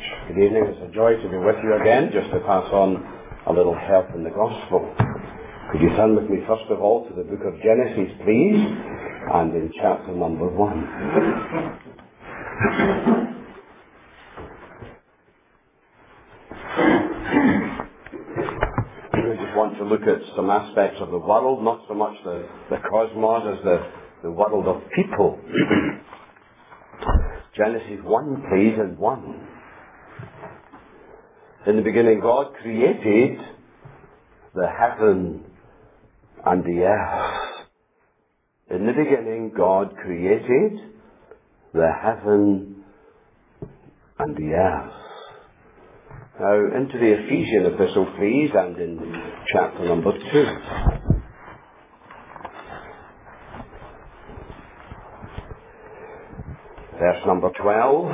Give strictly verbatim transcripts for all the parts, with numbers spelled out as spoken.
Good evening. It's a joy to be with you again, just to pass on a little help in the gospel. Could you turn with me first of all to the book of Genesis, please, and in chapter number one. We just want to look at some aspects of the world, not so much the, the cosmos as the, the world of people. Genesis one, please, and one. In the beginning, God created the heaven and the earth. In the beginning, God created the heaven and the earth. Now, into the Ephesian epistle, please, and in chapter number two. Verse number twelve.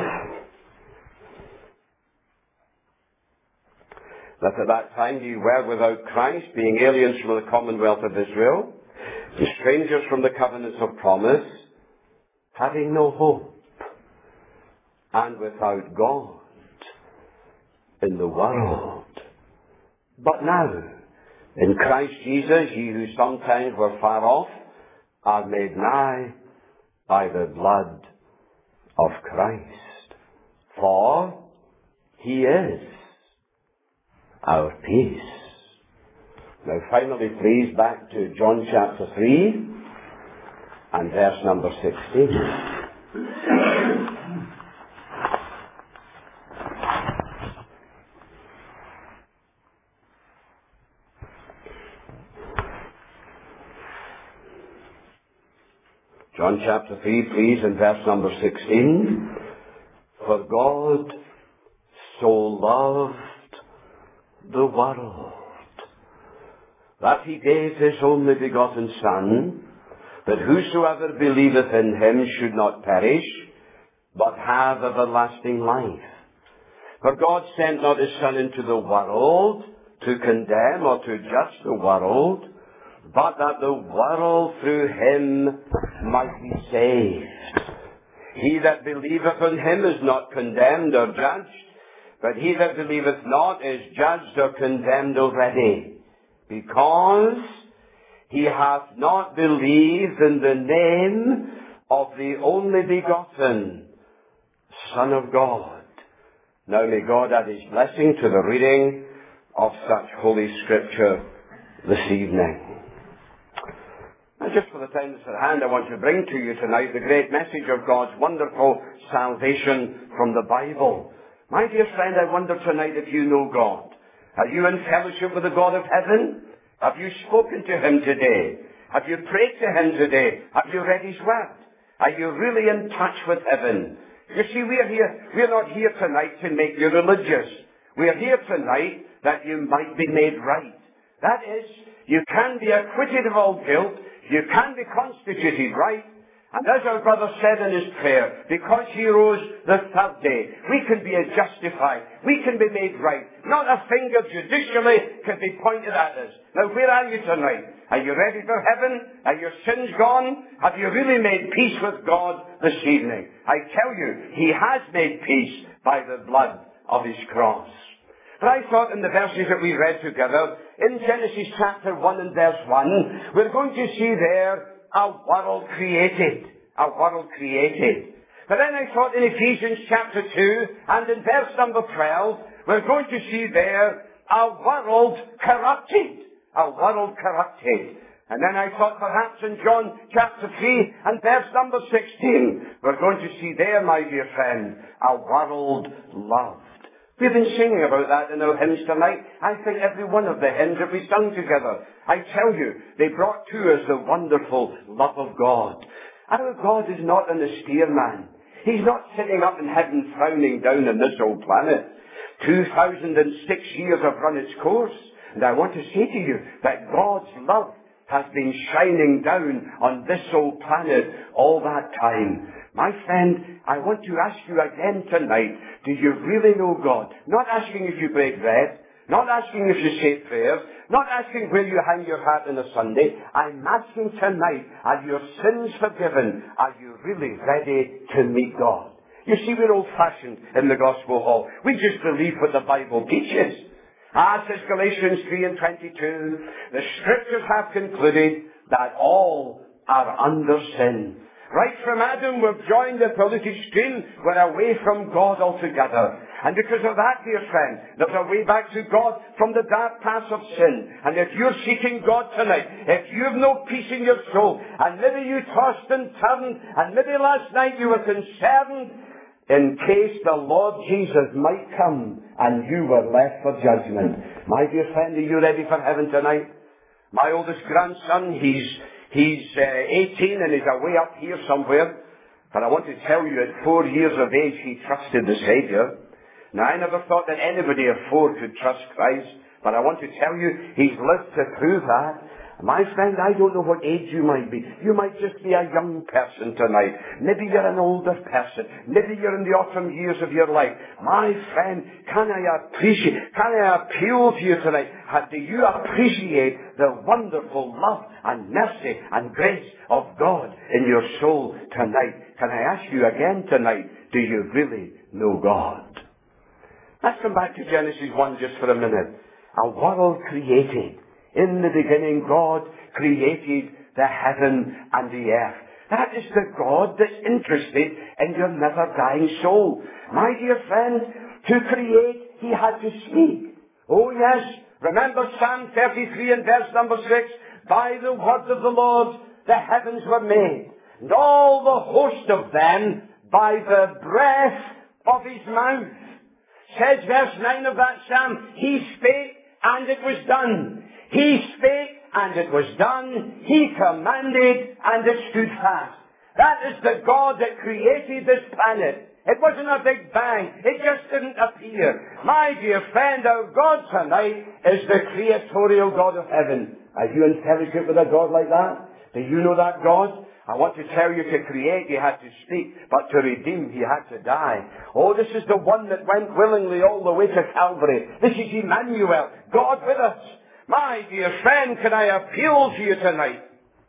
That at that time ye were without Christ, being aliens from the commonwealth of Israel, and strangers from the covenants of promise, having no hope, and without God in the world. But now, in Christ Jesus, ye who sometimes were far off, are made nigh by the blood of Christ. For he is our peace. Now finally, please, back to John chapter three and verse number sixteen. John chapter three, please, and verse number sixteen. For God so loved the world, that he gave his only begotten Son, that whosoever believeth in him should not perish, but have everlasting life. For God sent not his Son into the world to condemn or to judge the world, but that the world through him might be saved. He that believeth on him is not condemned or judged, but he that believeth not is judged or condemned already, because he hath not believed in the name of the only begotten Son of God. Now may God add his blessing to the reading of such Holy Scripture this evening. Now, just for the time that's at hand, I want to bring to you tonight the great message of God's wonderful salvation from the Bible. My dear friend, I wonder tonight if you know God. Are you in fellowship with the God of heaven? Have you spoken to him today? Have you prayed to him today? Have you read his word? Are you really in touch with heaven? You see, we are here, we are not here tonight to make you religious. We are here tonight that you might be made right. That is, you can be acquitted of all guilt. You can be constituted right. And as our brother said in his prayer, because he rose the third day, we can be justified. We can be made right. Not a finger judicially can be pointed at us. Now, where are you tonight? Are you ready for heaven? Are your sins gone? Have you really made peace with God this evening? I tell you, he has made peace by the blood of his cross. But I thought in the verses that we read together, in Genesis chapter one and verse one, we're going to see there a world created. A world created. But then I thought in Ephesians chapter two and in verse number twelve, we're going to see there a world corrupted. A world corrupted. And then I thought perhaps in John chapter three and verse number sixteen, we're going to see there, my dear friend, a world loved. We've been singing about that in our hymns tonight. I think every one of the hymns that we sung together, I tell you, they brought to us the wonderful love of God. Our God is not an austere man. He's not sitting up in heaven frowning down on this old planet. two thousand six years have run its course. And I want to say to you that God's love has been shining down on this old planet all that time. My friend, I want to ask you again tonight, do you really know God? Not asking if you break bread, not asking if you say prayers, not asking where you hang your hat on a Sunday. I'm asking tonight, are your sins forgiven? Are you really ready to meet God? You see, we're old-fashioned in the Gospel Hall. We just believe what the Bible teaches. As says Galatians three and twenty-two, the Scriptures have concluded that all are under sin. Right from Adam, we've joined the polluted stream. We're away from God altogether. And because of that, dear friend, there's a way back to God from the dark paths of sin. And if you're seeking God tonight, if you've no peace in your soul, and maybe you tossed and turned, and maybe last night you were concerned in case the Lord Jesus might come and you were left for judgment. My dear friend, are you ready for heaven tonight? My oldest grandson, he's He's uh, eighteen and he's away up here somewhere. But I want to tell you, at four years of age, he trusted the Saviour. Now, I never thought that anybody at four could trust Christ. But I want to tell you, he's lived to prove that. My friend, I don't know what age you might be. You might just be a young person tonight. Maybe you're an older person. Maybe you're in the autumn years of your life. My friend, can I appreciate, can I appeal to you tonight? Do you appreciate the wonderful love and mercy and grace of God in your soul tonight? Can I ask you again tonight, do you really know God? Let's come back to Genesis one just for a minute. A world created. In the beginning, God created the heaven and the earth. That is the God that's interested in your never-dying soul. My dear friend, to create, He had to speak. Oh yes, remember Psalm thirty-three and verse number six. By the word of the Lord, the heavens were made, and all the host of them by the breath of His mouth. Says verse nine of that Psalm, He spake and it was done. He spake and it was done. He commanded and it stood fast. That is the God that created this planet. It wasn't a big bang. It just didn't appear. My dear friend, our God tonight is the creatorial God of heaven. Are you in fellowship with a God like that? Do you know that God? I want to tell you, to create, He had to speak, but to redeem, He had to die. Oh, this is the one that went willingly all the way to Calvary. This is Emmanuel, God with us. My dear friend, can I appeal to you tonight?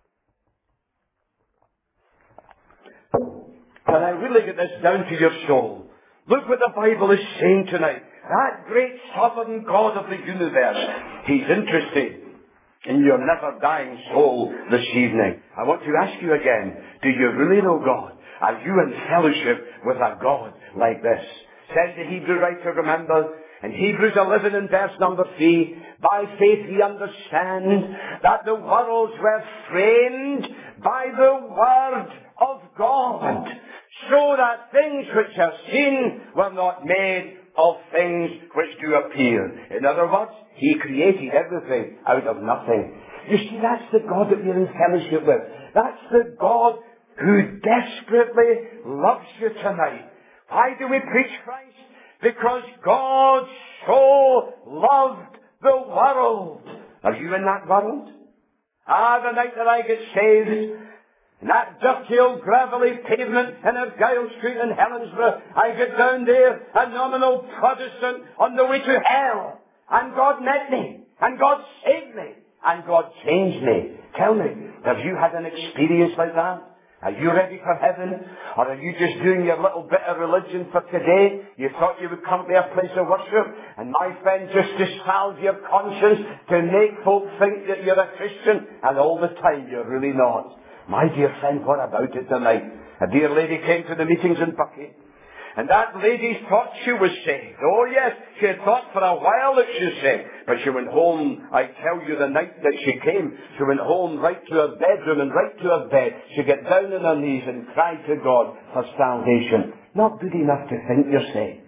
Can I really get this down to your soul? Look what the Bible is saying tonight. That great sovereign God of the universe, He's interested in your never-dying soul this evening. I want to ask you again, do you really know God? Are you in fellowship with a God like this? Says the Hebrew writer, remember, in Hebrews eleven and verse number three, by faith we understand that the worlds were framed by the word of God, so that things which are seen were not made of things which do appear. In other words, He created everything out of nothing. You see, that's the God that we're in fellowship with. That's the God who desperately loves you tonight. Why do we preach Christ? Because God so loved the world. Are you in that world? Ah, the night that I get saved, in that dirty old gravelly pavement in Argyle Street in Helensburgh, I get down there, a nominal Protestant on the way to hell. And God met me. And God saved me. And God changed me. Tell me, have you had an experience like that? Are you ready for heaven? Or are you just doing your little bit of religion for today? You thought you would come to a place of worship, and my friend, just to salve your conscience, to make folk think that you're a Christian, and all the time you're really not. My dear friend, what about it tonight? A dear lady came to the meetings in Bucky, and that lady thought she was saved. Oh yes, she had thought for a while that she was saved. But she went home, I tell you, the night that she came, she went home right to her bedroom, and right to her bed, she got down on her knees and cried to God for salvation. Not good enough to think you're saved.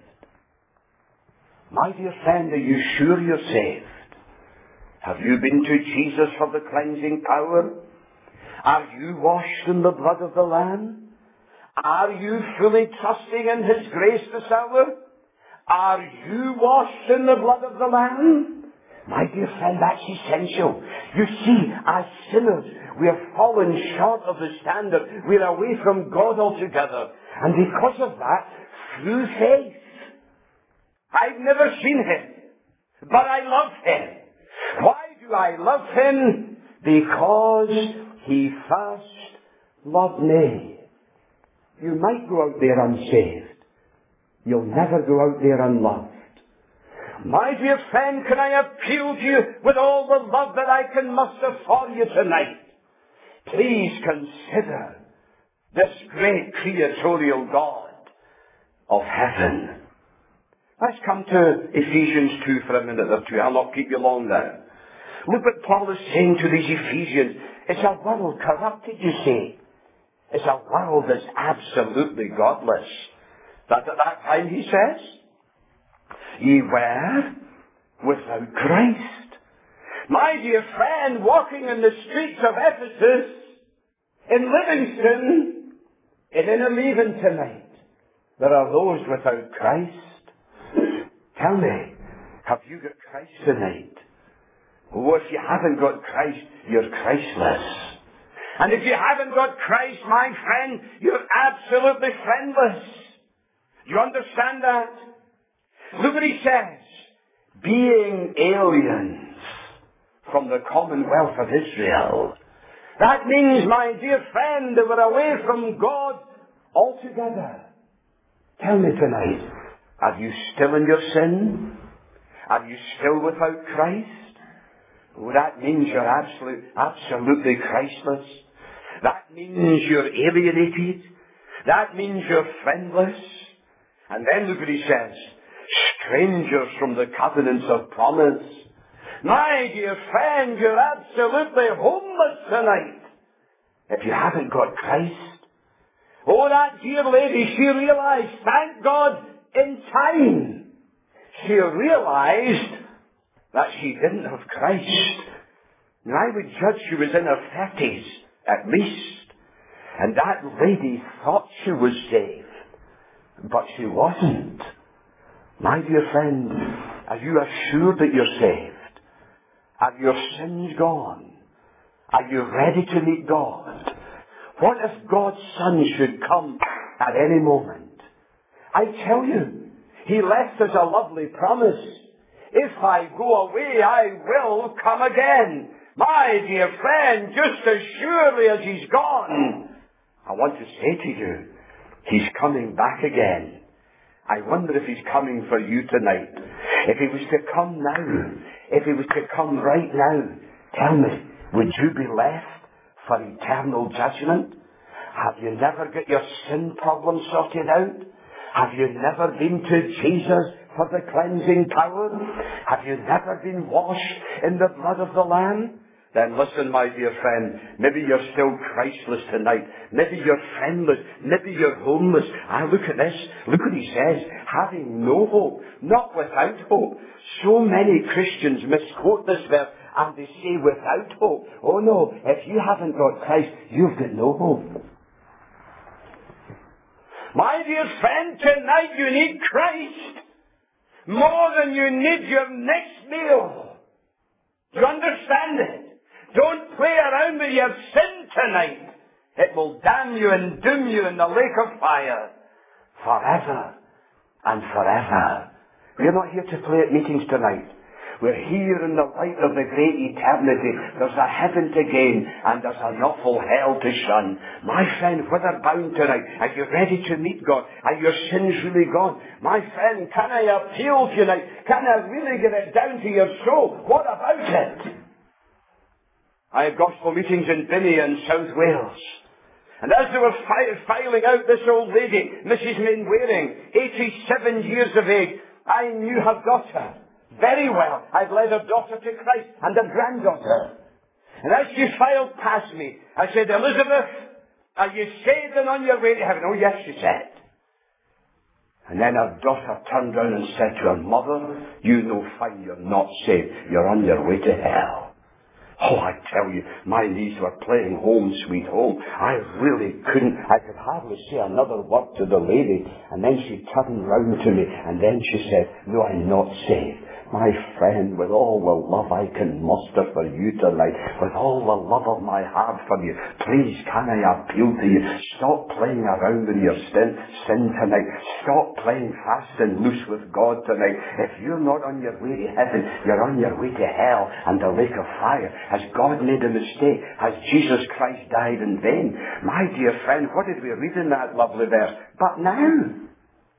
My dear friend, are you sure you're saved? Have you been to Jesus for the cleansing power? Are you washed in the blood of the Lamb? Are you fully trusting in His grace this hour? Are you washed in the blood of the Lamb? My dear friend, that's essential. You see, as sinners, we have fallen short of the standard. We're away from God altogether. And because of that, through faith, I've never seen Him, but I love Him. Why do I love Him? Because He first loved me. You might go out there unsaved. You'll never go out there unloved. My dear friend, can I appeal to you with all the love that I can muster for you tonight? Please consider this great creatorial God of heaven. Let's come to Ephesians two for a minute or two. I'll not keep you long now. Look what Paul is saying to these Ephesians. It's a world corrupted, you see. It's a world that's absolutely godless. That at that time, he says, ye were without Christ. My dear friend, walking in the streets of Ephesus, in Livingston, and in Eleven tonight, there are those without Christ. Tell me, have you got Christ tonight? Oh, if you haven't got Christ, you're Christless. And if you haven't got Christ, my friend, you're absolutely friendless. Do you understand that? Look what he says. Being aliens from the commonwealth of Israel. That means, my dear friend, they were away from God altogether. Tell me tonight, are you still in your sin? Are you still without Christ? Oh, that means you're absolute, absolutely Christless. That means you're alienated. That means you're friendless. And then look what he says. Strangers from the covenants of promise. My dear friend, you're absolutely homeless tonight if you haven't got Christ. Oh, that dear lady, she realized, thank God, in time, she realized that she didn't have Christ. Now, I would judge she was in her thirties, at least. And that lady thought she was saved, but she wasn't. My dear friend, are you assured that you're saved? Are your sins gone? Are you ready to meet God? What if God's Son should come at any moment? I tell you, He left us a lovely promise. If I go away, I will come again. My dear friend, just as surely as He's gone, I want to say to you, He's coming back again. I wonder if He's coming for you tonight. If He was to come now, if He was to come right now, tell me, would you be left for eternal judgment? Have you never got your sin problem sorted out? Have you never been to Jesus for the cleansing power? Have you never been washed in the blood of the Lamb? Then listen, my dear friend, maybe you're still Christless tonight. Maybe you're friendless. Maybe you're homeless. I look at this. Look what he says. Having no hope. Not without hope. So many Christians misquote this verse and they say without hope. Oh no, if you haven't got Christ, you've got no hope. My dear friend, tonight you need Christ more than you need your next meal. Do you understand it? Don't play around with your sin tonight. It will damn you and doom you in the lake of fire forever and forever. We're not here to play at meetings tonight. We're here in the light of the great eternity. There's a heaven to gain and there's an awful hell to shun. My friend, whither bound tonight? Are you ready to meet God? Are your sins really gone? My friend, can I appeal tonight? Can I really get it down to your soul? What about it? I had gospel meetings in Binney in South Wales. And as they were fi- filing out this old lady, Missus Mainwaring, eighty-seven years of age, I knew her daughter very well. I'd led her daughter to Christ and her granddaughter. And as she filed past me, I said, Elizabeth, are you saved and on your way to heaven? Oh yes, she said. And then her daughter turned round and said to her mother, you know fine you're not saved. You're on your way to hell. Oh, I tell you, my knees were playing Home Sweet Home. I really couldn't, I could hardly say another word to the lady. And then she turned round to me and then she said, no, I'm not saved. My friend, with all the love I can muster for you tonight, with all the love of my heart for you, please can I appeal to you, stop playing around with your sin, sin tonight. Stop playing fast and loose with God tonight. If you're not on your way to heaven, you're on your way to hell and the lake of fire. Has God made a mistake? Has Jesus Christ died in vain? My dear friend, what did we read in that lovely verse? But now,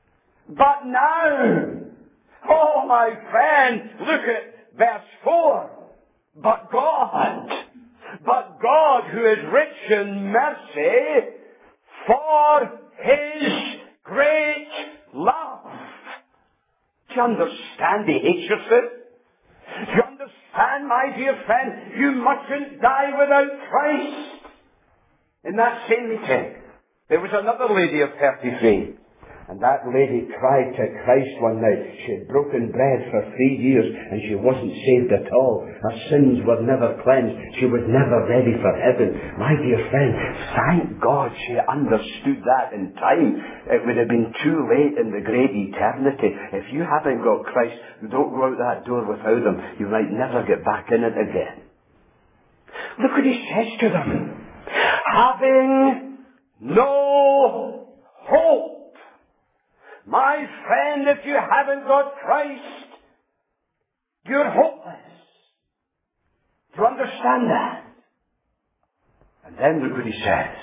But now, oh my friend, look at verse four. But God, but God who is rich in mercy, for His great love. Do you understand the hatred? Do you understand, my dear friend, you mustn't die without Christ? In that same meeting, there was another lady of thirty-three. And that lady cried to Christ one night. She had broken bread for three years and she wasn't saved at all. Her sins were never cleansed. She was never ready for heaven. My dear friend, thank God she understood that in time. It would have been too late in the great eternity. If you haven't got Christ, don't go out that door without Him. You might never get back in it again. Look what He says to them. Having no hope. My friend, if you haven't got Christ, you're hopeless. Do you understand that? And then look what He says.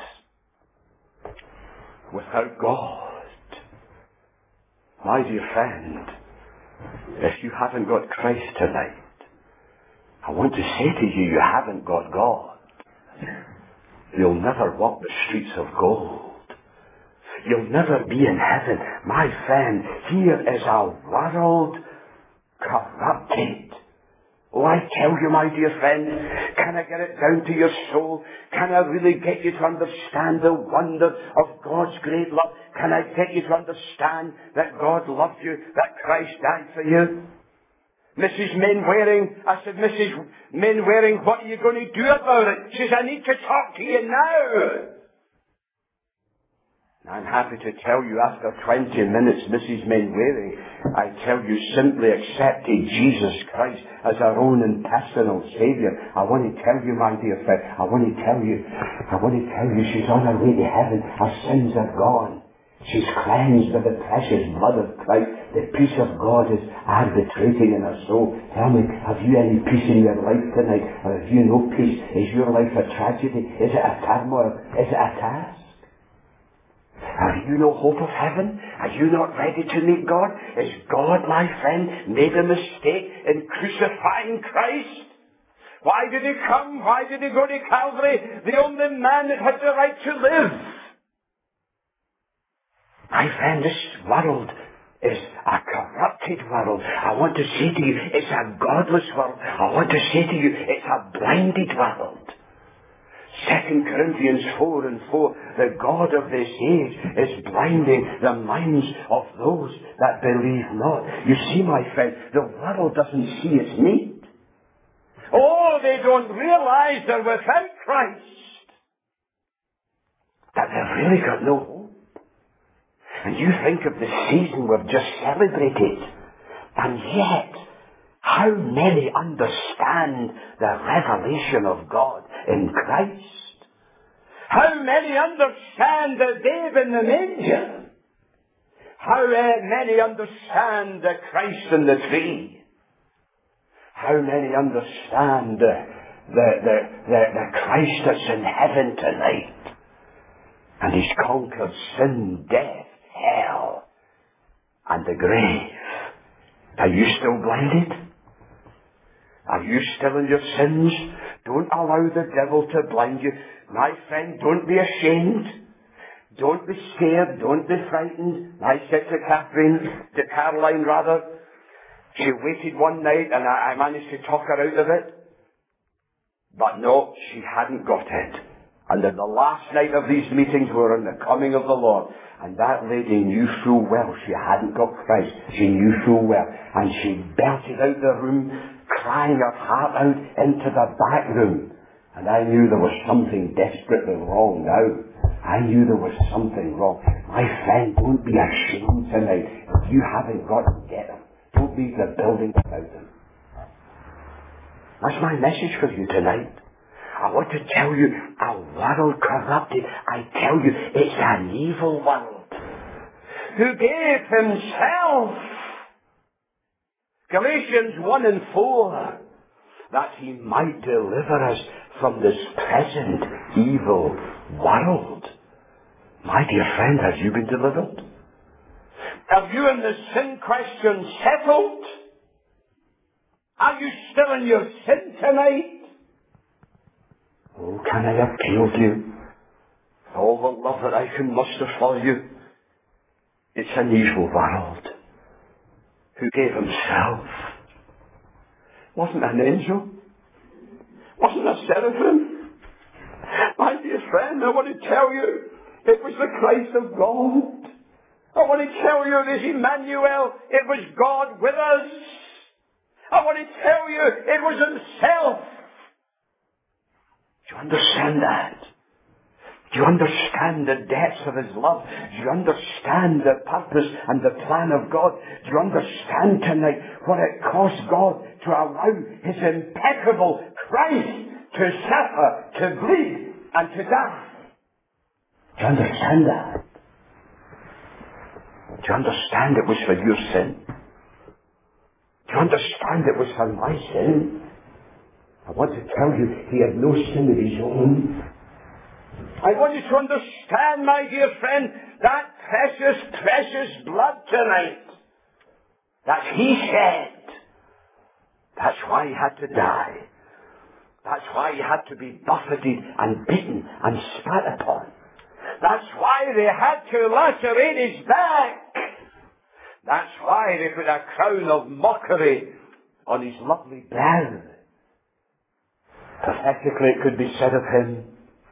Without God, my dear friend, if you haven't got Christ tonight, I want to say to you, you haven't got God. You'll never walk the streets of gold. You'll never be in heaven. My friend, here is a world corrupted. Oh, I tell you, my dear friend, can I get it down to your soul? Can I really get you to understand the wonder of God's great love? Can I get you to understand that God loved you, that Christ died for you? Missus Mainwaring, I said, Missus Mainwaring, what are you going to do about it? She says, I need to talk to you now. I'm happy to tell you after twenty minutes, Missus Mainwaring, I tell you, simply accepted Jesus Christ as our own and personal Saviour. I want to tell you, my dear friend, I want to tell you, I want to tell you she's on her way to heaven. Her sins are gone. She's cleansed by the precious blood of Christ. The peace of God is arbitrating in her soul. Tell me, have you any peace in your life tonight? Or have you no peace? Is your life a tragedy? Is it a turmoil? Is it a task? Have you no hope of heaven? Are you not ready to meet God? Is God, my friend, made a mistake in crucifying Christ? Why did He come? Why did He go to Calvary? The only man that had the right to live. My friend, this world is a corrupted world. I want to say to you, it's a godless world. I want to say to you, it's a blinded world. Second Corinthians four and four, the God of this age is blinding the minds of those that believe not. You see, my friend, the world doesn't see its need. Oh, they don't realize they're without Christ. That they've really got no hope. And you think of the season we've just celebrated, and yet, how many understand the revelation of God in Christ? How many understand the babe in the manger? How many understand the Christ in the tree? How many understand the, the, the, the, the Christ that's in heaven tonight? And He's conquered sin, death, hell, and the grave. Are you still blinded? Are you still in your sins? Don't allow the devil to blind you. My friend, don't be ashamed. Don't be scared. Don't be frightened. I said to Catherine, to Caroline rather, she waited one night and I, I managed to talk her out of it. But no, she hadn't got it. And then the last night of these meetings were on the coming of the Lord. And that lady knew full well she hadn't got Christ. She knew full well. And she belted out the room, crying her heart out into the back room. And I knew there was something desperately wrong now. I knew there was something wrong. My friend, don't be ashamed tonight. If you haven't got them, get them. Don't leave the building without them. That's my message for you tonight. I want to tell you, a world corrupted, I tell you, it's an evil world. Who gave Himself, Galatians one and four, that He might deliver us from this present evil world. My dear friend, have you been delivered? Have you in the sin question settled? Are you still in your sin tonight? Oh, can I appeal to you? All the love that I can muster for you. It's an evil world. Who gave himself? Wasn't an angel? Wasn't a seraphim? My dear friend, I want to tell you, it was the Christ of God. I want to tell you, it is Emmanuel. It was God with us. I want to tell you, it was himself. Do you understand that? Do you understand the depths of his love? Do you understand the purpose and the plan of God? Do you understand tonight what it cost God to allow his impeccable Christ to suffer, to bleed, and to die? Do you understand that? Do you understand it was for your sin? Do you understand it was for my sin? I want to tell you, he had no sin of his own. I want you to understand, my dear friend, that precious, precious blood tonight that he shed. That's why he had to die. That's why he had to be buffeted and beaten and spat upon. That's why they had to lacerate his back. That's why they put a crown of mockery on his lovely brow. Pathetically it could be said of him,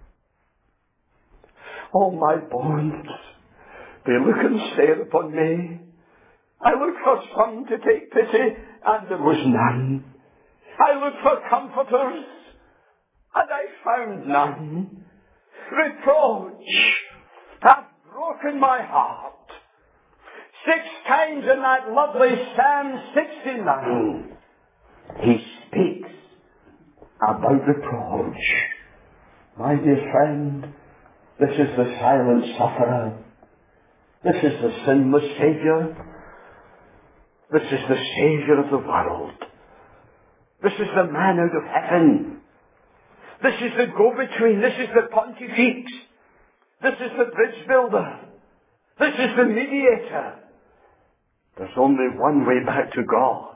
all my bonds, they look and stare upon me. I looked for some to take pity, and there was none. I looked for comforters, and I found none. Reproach hath broken my heart. Six times in that lovely Psalm sixty-nine, he speaks about reproach. My dear friend, this is the silent sufferer. This is the sinless Saviour. This is the Saviour of the world. This is the man out of heaven. This is the go-between. This is the pontifex. This is the bridge builder. This is the mediator. There's only one way back to God.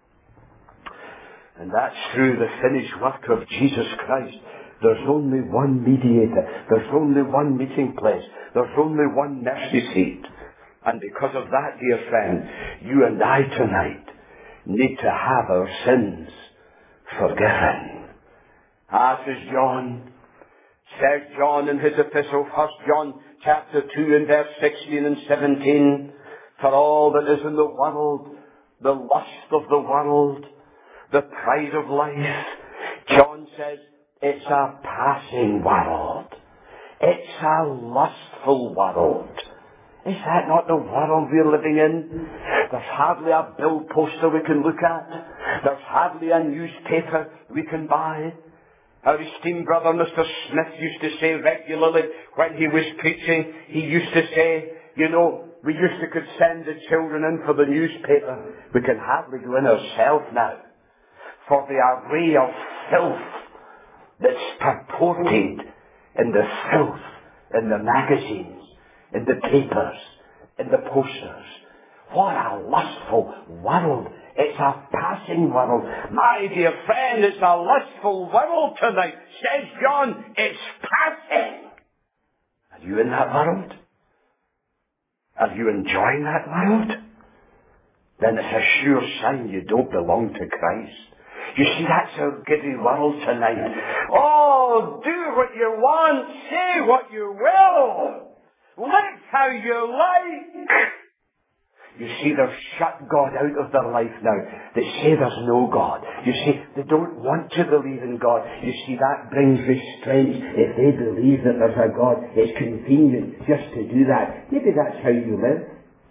And that's through the finished work of Jesus Christ. There's only one mediator. There's only one meeting place. There's only one mercy seat. And because of that, dear friend, you and I tonight need to have our sins forgiven. As is John. Says John in his epistle, First John chapter two and verse sixteen and seventeen, for all that is in the world, the lust of the world, the pride of life, John says, it's a passing world. It's a lustful world. Is that not the world we're living in? There's hardly a bill poster we can look at. There's hardly a newspaper we can buy. Our esteemed brother Mister Smith used to say regularly when he was preaching, he used to say, you know, we used to could send the children in for the newspaper. We can hardly go in ourselves now. For the array of filth that's purported in the filth, in the magazines, in the papers, in the posters. What a lustful world. It's a passing world. My dear friend, it's a lustful world tonight. Says John, it's passing. Are you in that world? Are you enjoying that world? Then it's a sure sign you don't belong to Christ. You see, that's our giddy world tonight. Oh, do what you want, say what you will, live how you like. You see, they've shut God out of their life now. They say there's no God. You see, they don't want to believe in God. You see, that brings restraint. If they believe that there's a God, it's convenient just to do that. Maybe that's how you live.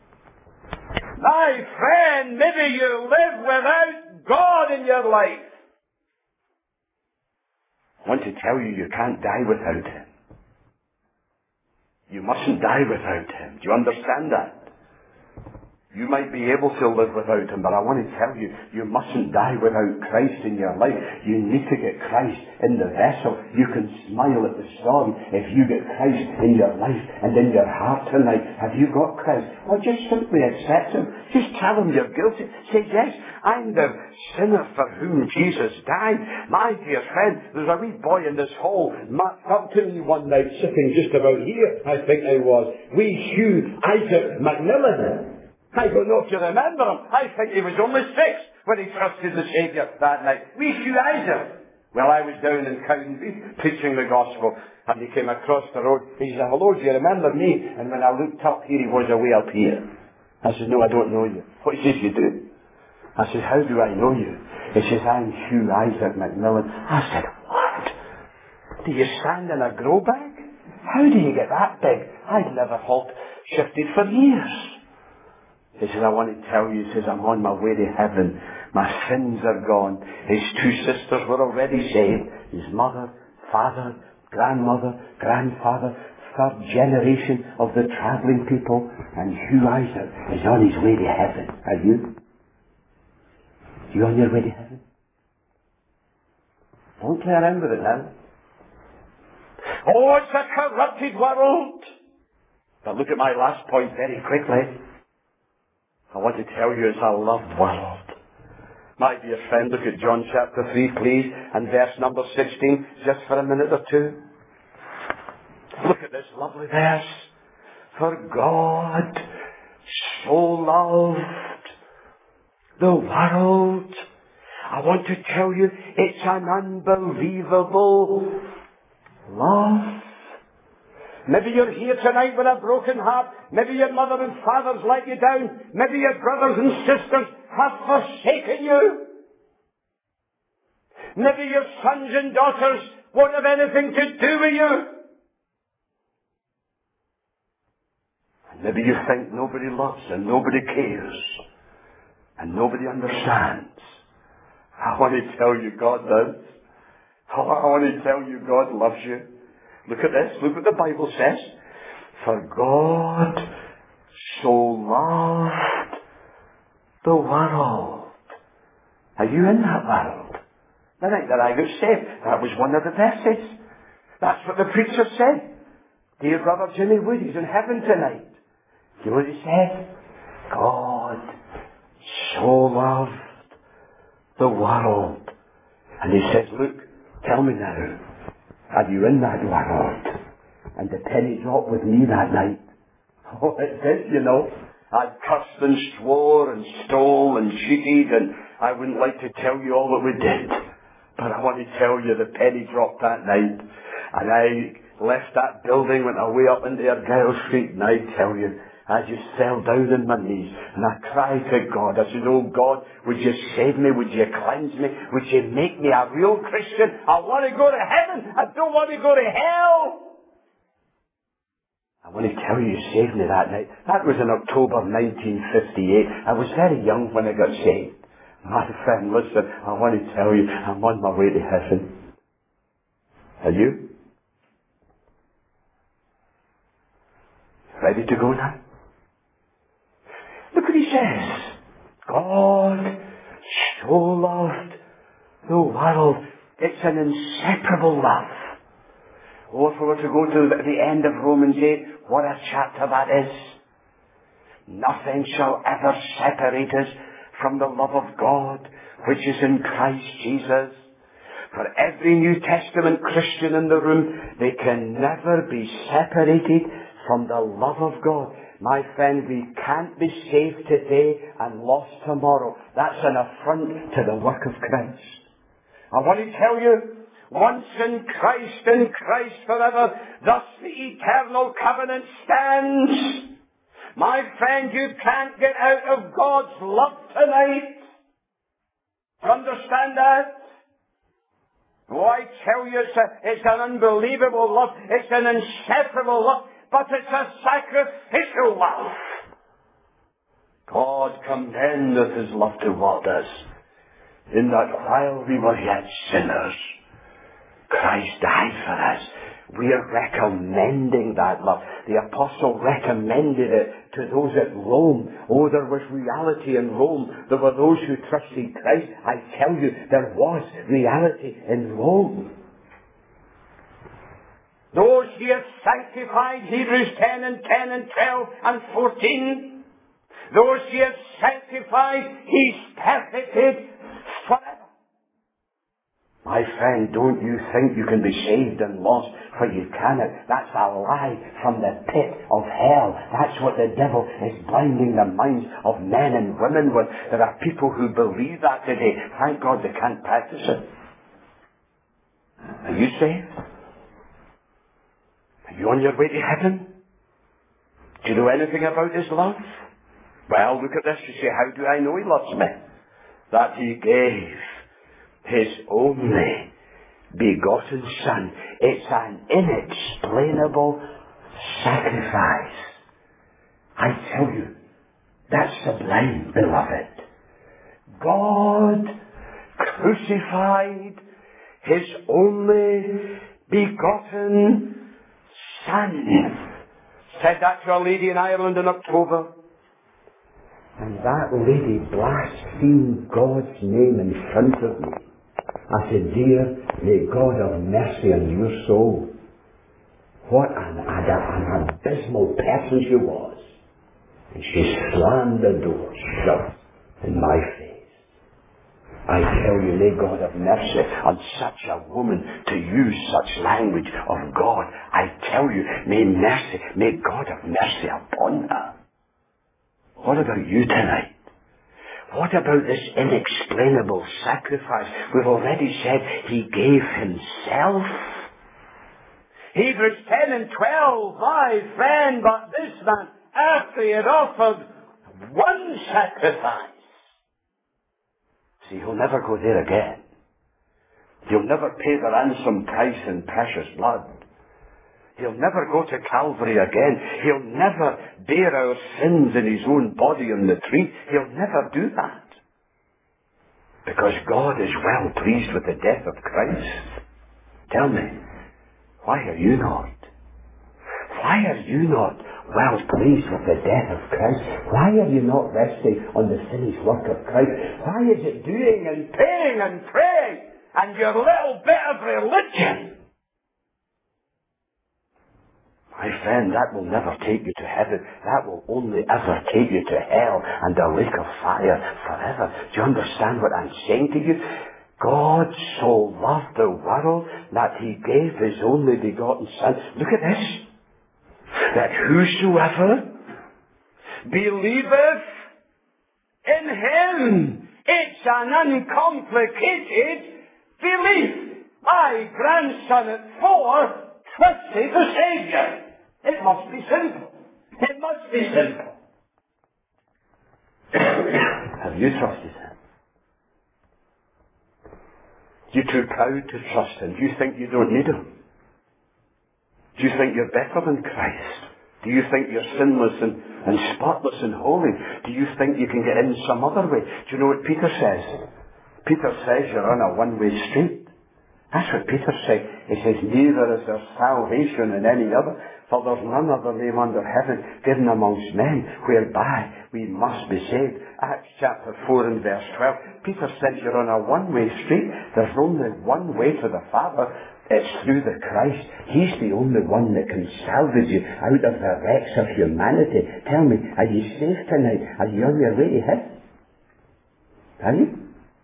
My friend, maybe you live without God in your life. I want to tell you, you can't die without Him. You mustn't die without Him. Do you understand that? You might be able to live without Him, but I want to tell you, you mustn't die without Christ in your life. You need to get Christ in the vessel. You can smile at the storm if you get Christ in your life and in your heart tonight. Have you got Christ? Or just simply accept Him. Just tell Him you're guilty. Say, yes, I'm the sinner for whom Jesus died. My dear friend, there's a wee boy in this hall marched up to me one night, sitting just about here, I think I was. Wee Hugh Isaac McMillan. I don't know if you remember him. I think he was only six when he trusted the Saviour that night. Wee Hugh Isaac. Well, I was down in County preaching the gospel, and he came across the road. He said, hello, do you remember me? And when I looked up, here he was away up here. I said, no, I don't know you. What says you do? I said, how do I know you? He says, I'm Hugh Isaac McMillan. I said, what? Do you stand in a grow bag? How do you get that big? I'd never halt shifted for years. He says, I want to tell you, he says, I'm on my way to heaven. My sins are gone. His two sisters were already saved. His mother, father, grandmother, grandfather, third generation of the travelling people. And Hugh Isaac is on his way to heaven. Are you? You on your way to heaven? Don't play around with it now. Oh, it's a corrupted world. But look at my last point very quickly. I want to tell you it's a loved world. My dear friend, look at John chapter three, please, and verse number sixteen, just for a minute or two. Look at this lovely verse. For God so loved the world. I want to tell you, it's an unbelievable love. Maybe you're here tonight with a broken heart. Maybe your mother and father's let you down. Maybe your brothers and sisters have forsaken you. Maybe your sons and daughters won't have anything to do with you. And maybe you think nobody loves and nobody cares and nobody understands. I want to tell you God does. I want to tell you God loves you. Look at this. Look what the Bible says. For God so loved the world. Are you in that world? The night that I got saved, that was one of the verses. That's what the preacher said. Dear brother Jimmy Wood, he's in heaven tonight. You know what he said? God so loved the world. And he says, look, tell me now, are you in that world? And the penny dropped with me that night. Oh, it did, you know. I cursed and swore and stole and cheated, and I wouldn't like to tell you all that we did. But I want to tell you the penny dropped that night. And I left that building, went away up into Argyle Street, and I tell you, I just fell down on my knees and I cried to God. I said, oh God, would you save me? Would you cleanse me? Would you make me a real Christian? I want to go to heaven. I don't want to go to hell. I want to tell you, you saved me that night. That was in October nineteen fifty-eight. I was very young when I got saved. My friend, listen, I want to tell you, I'm on my way to heaven. Are you? Ready to go now? Look what he says. God so loved the world. It's an inseparable love. Oh, if we were to go to the end of Romans eight, what a chapter that is. Nothing shall ever separate us from the love of God, which is in Christ Jesus. For every New Testament Christian in the room, they can never be separated from the love of God. My friend, we can't be saved today and lost tomorrow. That's an affront to the work of Christ. I want to tell you, once in Christ, in Christ forever, thus the eternal covenant stands. My friend, you can't get out of God's love tonight. Do you understand that? Oh, I tell you, it's, a, it's an unbelievable love. It's an inseparable love. But it's a sacrificial love. God commendeth His love toward us, in that while we were yet sinners, Christ died for us. We are recommending that love. The apostle recommended it to those at Rome. Oh, there was reality in Rome. There were those who trusted Christ. I tell you, there was reality in Rome. Those he has sanctified, Hebrews ten and ten and twelve and fourteen. Those he has sanctified, he's perfected forever. My friend, don't you think you can be saved and lost, for you cannot. That's a lie from the pit of hell. That's what the devil is blinding the minds of men and women with. There are people who believe that today. Thank God they can't practice it. Are you saved? Are you on your way to heaven? Do you know anything about His love? Well, look at this. You say, how do I know He loves me? That He gave His only begotten Son. It's an inexplainable sacrifice. I tell you, that's sublime, beloved. God crucified His only begotten Son. Said that to a lady in Ireland in October. And that lady blasphemed God's name in front of me. I said, dear, may God have mercy on your soul. What an, an, an abysmal person she was. And she slammed the door shut in my face. I tell you, may God have mercy on such a woman to use such language of God. I tell you, may mercy, may God have mercy upon her. What about you tonight? What about this inexplainable sacrifice? We've already said He gave Himself. Hebrews ten and twelve, my friend, but this man, after he had offered one sacrifice. See, he'll never go there again. He'll never pay the ransom price in precious blood. He'll never go to Calvary again. He'll never bear our sins in His own body on the tree. He'll never do that. Because God is well pleased with the death of Christ. Tell me, why are you not? Why are you not well pleased with the death of Christ? Why are you not resting on the finished work of Christ? Why is it doing and praying and praying and your little bit of religion? My friend, that will never take you to heaven. That will only ever take you to hell and the lake of fire forever. Do you understand what I'm saying to you? God so loved the world that He gave His only begotten Son. Look at this. That whosoever believeth in Him. It's an uncomplicated belief. My grandson at four trusted the Saviour. It must be simple. It must be simple. Have you trusted Him? You're too proud to trust Him. Do you think you don't need Him? Do you think you're better than Christ? Do you think you're sinless and, and spotless and holy? Do you think you can get in some other way? Do you know what Peter says? Peter says you're on a one-way street. That's what Peter said. He says, neither is there salvation in any other, for there's none other name under heaven given amongst men whereby we must be saved. Acts chapter four and verse twelve. Peter says you're on a one-way street. There's only one way to the Father. It's through the Christ. He's the only one that can salvage you out of the wrecks of humanity. Tell me, are you saved tonight? Are you on your way to heaven? Are you?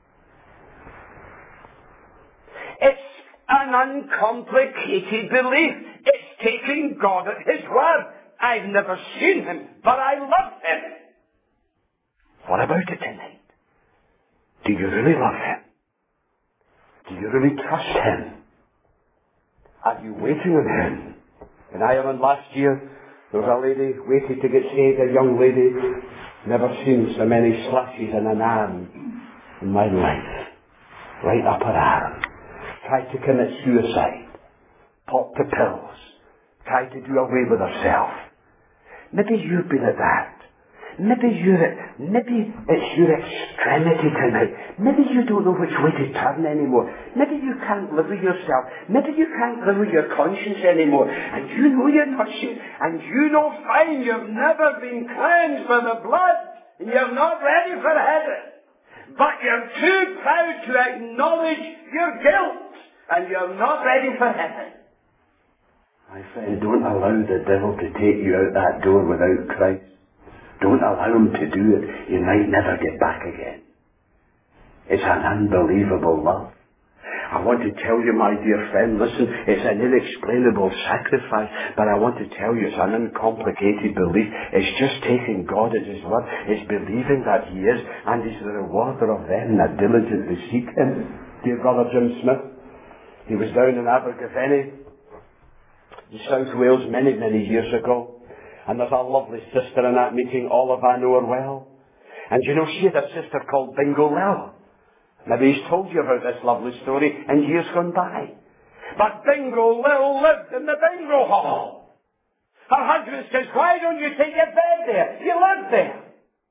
It's an uncomplicated belief. It's taking God at His word. I've never seen Him, but I love Him. What about it tonight? Do you really love Him? Do you really trust Him? Are you waiting on Him? In Ireland last year, there was a lady waiting to get saved, a young lady. Never seen so many slashes in an arm in my life. Right up her arm. Tried to commit suicide. Popped the pills. Tried to do away with herself. Maybe you've been at that. Maybe you're, maybe it's your extremity tonight. Maybe you don't know which way to turn anymore. Maybe you can't live with yourself. Maybe you can't live with your conscience anymore. And you know you're not saved. And you know fine you've never been cleansed by the blood. And you're not ready for heaven. But you're too proud to acknowledge your guilt. And you're not ready for heaven. My friend, don't allow the devil to take you out that door without Christ. Don't allow him to do it. You might never get back again. It's an unbelievable love. I want to tell you, my dear friend, listen, it's an inexplainable sacrifice, but I want to tell you it's an uncomplicated belief. It's just taking God at His word. It's believing that He is, and He's the rewarder of them that diligently seek Him. Dear brother Jim Smith, he was down in Abergavenny, in South Wales, many, many years ago. And there's a lovely sister in that meeting, Olive, I know her well. And you know, she had a sister called Bingo Lil. Maybe he's told you about this lovely story in years gone by. But Bingo Lil lived in the bingo hall. Her husband says, why don't you take your bed there? You live there.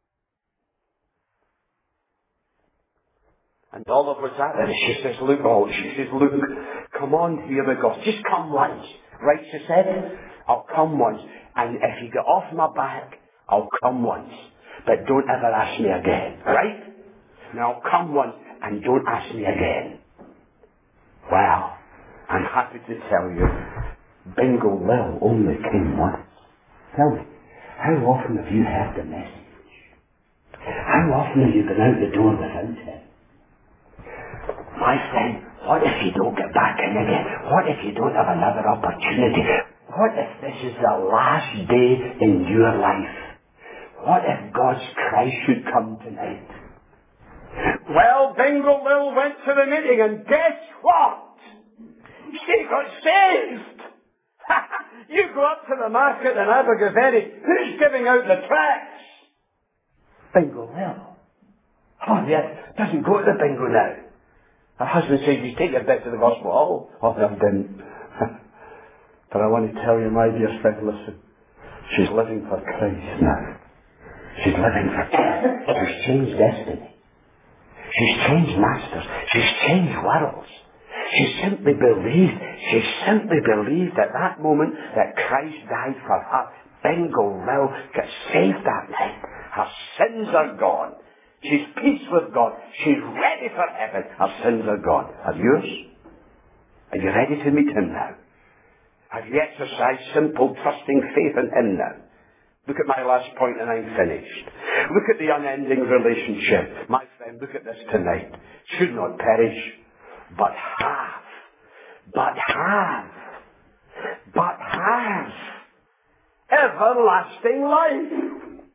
And Olive was at it. She says, look, Olive, she says, look, come on, here we go. Just come once. Right, she said, I'll come once. And if you get off my back, I'll come once. But don't ever ask me again. Right? Now I'll come once and don't ask me again. Well, I'm happy to tell you, Bingo Lil only came once. Tell me, how often have you heard the message? How often have you been out the door without him? My friend, what if you don't get back in again? What if you don't have another opportunity? What if this is the last day in your life? What if God's Christ should come tonight? Well, Bingo Lil went to the meeting, and guess what? She got saved! You go up to the market in Abergavenny, who's giving out the tracts? Bingo Lil. Oh, yeah, doesn't go to the bingo now. Her husband says, you take your bed to the gospel. Oh, oh, I didn't. But I want to tell you, my dear friend, listen. She's living for Christ now. She's living for Christ. She's changed destiny. She's changed masters. She's changed worlds. She simply believed, she simply believed at that moment that Christ died for her. Bingo Lil got saved that night. Her sins are gone. She's peace with God. She's ready for heaven. Her sins are gone. Are yours? Are you ready to meet Him now? Have you exercised simple, trusting faith in Him now? Look at my last point and I'm finished. Look at the unending relationship. My friend, look at this tonight. Should not perish, but have. But have. But have. Everlasting life.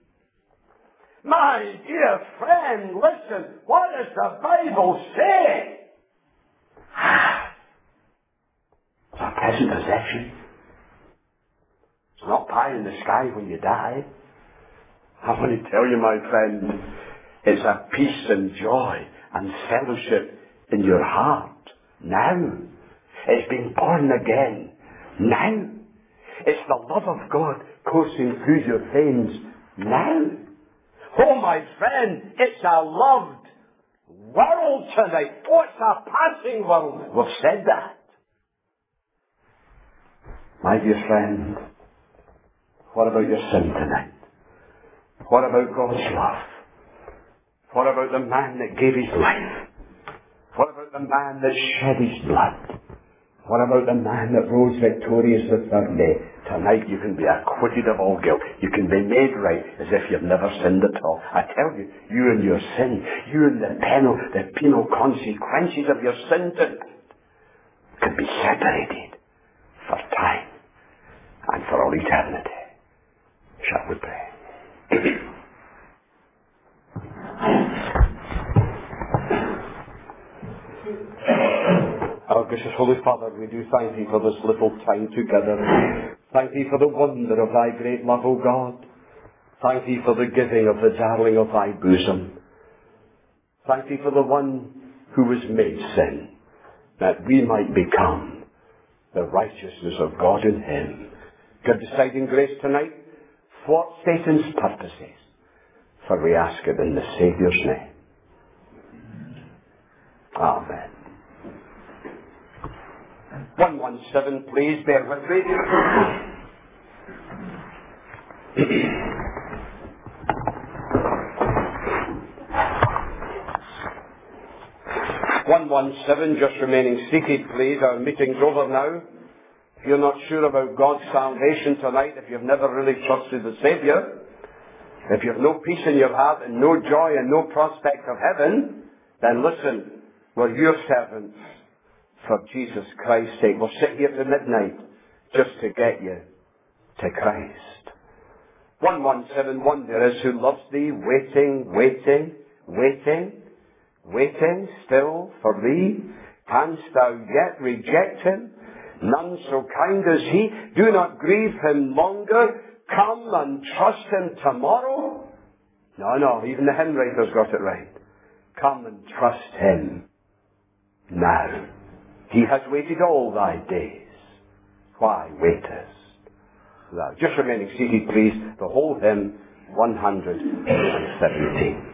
My dear friend, listen, what does the Bible say? It's a present possession. It's not pie in the sky when you die. I want to tell you, my friend, it's a peace and joy and fellowship in your heart now. It's been born again now. It's the love of God coursing through your veins now. Oh, my friend, it's a loved world tonight. Oh, it's a passing world. We've said that. My dear friend, what about your sin tonight? What about God's love? What about the man that gave his life? What about the man that shed his blood? What about the man that rose victorious the third day? Tonight you can be acquitted of all guilt. You can be made right as if you've never sinned at all. I tell you, you and your sin, you and the penal, the penal consequences of your sin tonight can be separated for time and for all eternity. Shall we pray? Our gracious Holy Father, we do thank Thee for this little time together. Thank Thee for the wonder of Thy great love, O God. Thank Thee for the giving of the darling of Thy bosom. Thank Thee for the one who was made sin, that we might become the righteousness of God in Him. Give deciding grace tonight. Thwart Satan's purposes. For we ask it in the Saviour's name. Amen. one one seven, please bear with me. one one seven, just remaining seated, please. Our meeting's over now. If you're not sure about God's salvation tonight, if you've never really trusted the Saviour, if you have no peace in your heart and no joy and no prospect of heaven, then listen, we're your servants for Jesus Christ's sake. We'll sit here to midnight just to get you to Christ. one one seven one, there is who loves thee, waiting, waiting, waiting, waiting still for thee. Canst thou yet reject him? None so kind as he. Do not grieve him longer. Come and trust him tomorrow. No, no, even the hymn writers got it right. Come and trust him now. He has waited all thy days. Why waitest thou? Just remaining seated, please. The whole hymn, one hundred seventeen.